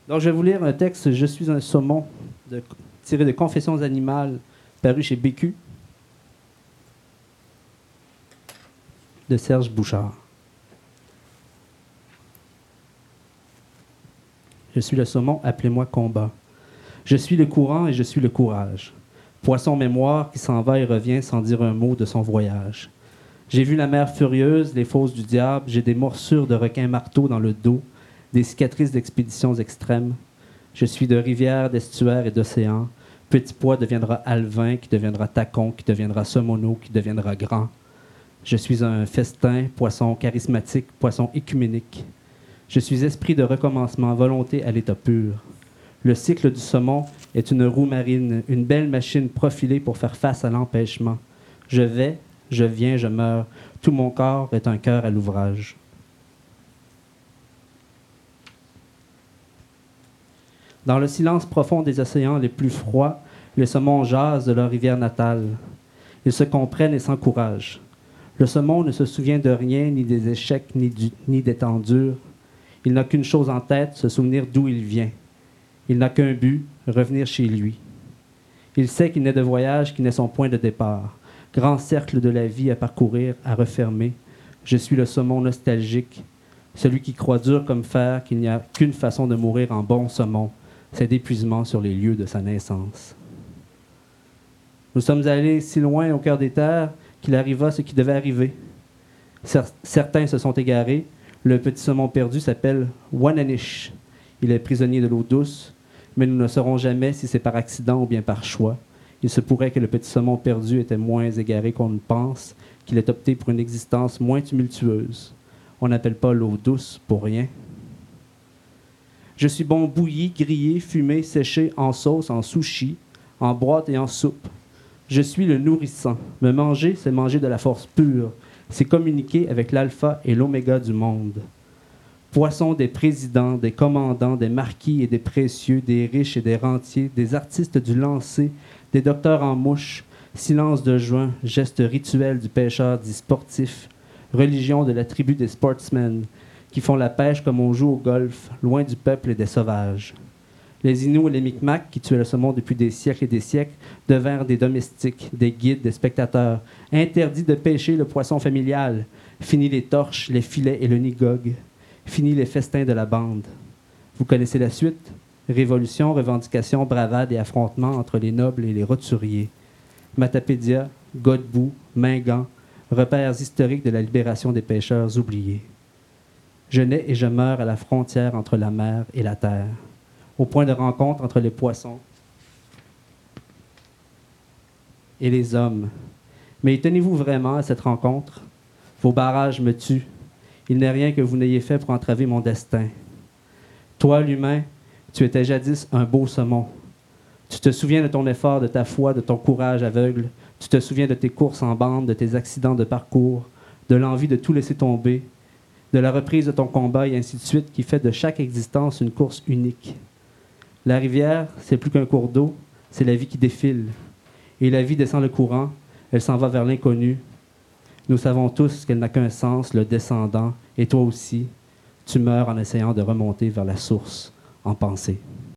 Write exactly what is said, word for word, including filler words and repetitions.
Donc, je vais vous lire un texte, Je suis un saumon, de, tiré de Confessions animales, paru chez B Q, de Serge Bouchard. Je suis le saumon, appelez-moi combat. Je suis le courant et je suis le courage. Poisson mémoire qui s'en va et revient sans dire un mot de son voyage. J'ai vu la mer furieuse, les fosses du diable, j'ai des morsures de requins marteaux dans le dos, des cicatrices d'expéditions extrêmes. Je suis de rivières, d'estuaires et d'océans. Petit pois deviendra alevin, qui deviendra tacon, qui deviendra saumono, qui deviendra grand. Je suis un festin, poisson charismatique, poisson écuménique. Je suis esprit de recommencement, volonté à l'état pur. Le cycle du saumon est une roue marine, une belle machine profilée pour faire face à l'empêchement. Je vais, je viens, je meurs. Tout mon corps est un cœur à l'ouvrage. Dans le silence profond des océans les plus froids, les saumons jasent de leur rivière natale. Ils se comprennent et s'encouragent. Le saumon ne se souvient de rien, ni des échecs, ni, du, ni des temps durs. Il n'a qu'une chose en tête, se souvenir d'où il vient. Il n'a qu'un but, revenir chez lui. Il sait qu'il n'est de voyage, qu'il n'est son point de départ. Grand cercle de la vie à parcourir, à refermer. Je suis le saumon nostalgique, celui qui croit dur comme fer qu'il n'y a qu'une façon de mourir en bon saumon, c'est d'épuisement sur les lieux de sa naissance. Nous sommes allés si loin au cœur des terres qu'il arriva ce qui devait arriver. Certains se sont égarés. Le petit saumon perdu s'appelle Wananish. Il est prisonnier de l'eau douce, mais nous ne saurons jamais si c'est par accident ou bien par choix. Il se pourrait que le petit saumon perdu était moins égaré qu'on ne pense, qu'il ait opté pour une existence moins tumultueuse. On n'appelle pas l'eau douce pour rien. Je suis bon bouilli, grillé, fumé, séché, en sauce, en sushi, en boîte et en soupe. Je suis le nourrissant. Me manger, c'est manger de la force pure. C'est communiquer avec l'alpha et l'oméga du monde. Poisson des présidents, des commandants, des marquis et des précieux, des riches et des rentiers, des artistes du lancer, des docteurs en mouche, silence de juin, geste rituel du pêcheur dit sportif, religion de la tribu des sportsmen, qui font la pêche comme on joue au golf, loin du peuple et des sauvages. Les Inuits et les Micmacs, qui tuaient le saumon depuis des siècles et des siècles, devinrent des domestiques, des guides, des spectateurs. Interdit de pêcher le poisson familial. Fini les torches, les filets et le nigog. Fini les festins de la bande. Vous connaissez la suite? Révolution, revendication, bravade et affrontements entre les nobles et les roturiers. Matapédia, Godbout, Mingan, repères historiques de la libération des pêcheurs oubliés. Je nais et je meurs à la frontière entre la mer et la terre, au point de rencontre entre les poissons et les hommes. Mais y tenez-vous vraiment à cette rencontre? Vos barrages me tuent. Il n'est rien que vous n'ayez fait pour entraver mon destin. Toi, l'humain, tu étais jadis un beau saumon. Tu te souviens de ton effort, de ta foi, de ton courage aveugle. Tu te souviens de tes courses en bande, de tes accidents de parcours, de l'envie de tout laisser tomber, de la reprise de ton combat et ainsi de suite, qui fait de chaque existence une course unique. La rivière, c'est plus qu'un cours d'eau, c'est la vie qui défile. Et la vie descend le courant, elle s'en va vers l'inconnu. Nous savons tous qu'elle n'a qu'un sens, le descendant, et toi aussi, tu meurs en essayant de remonter vers la source, en pensée.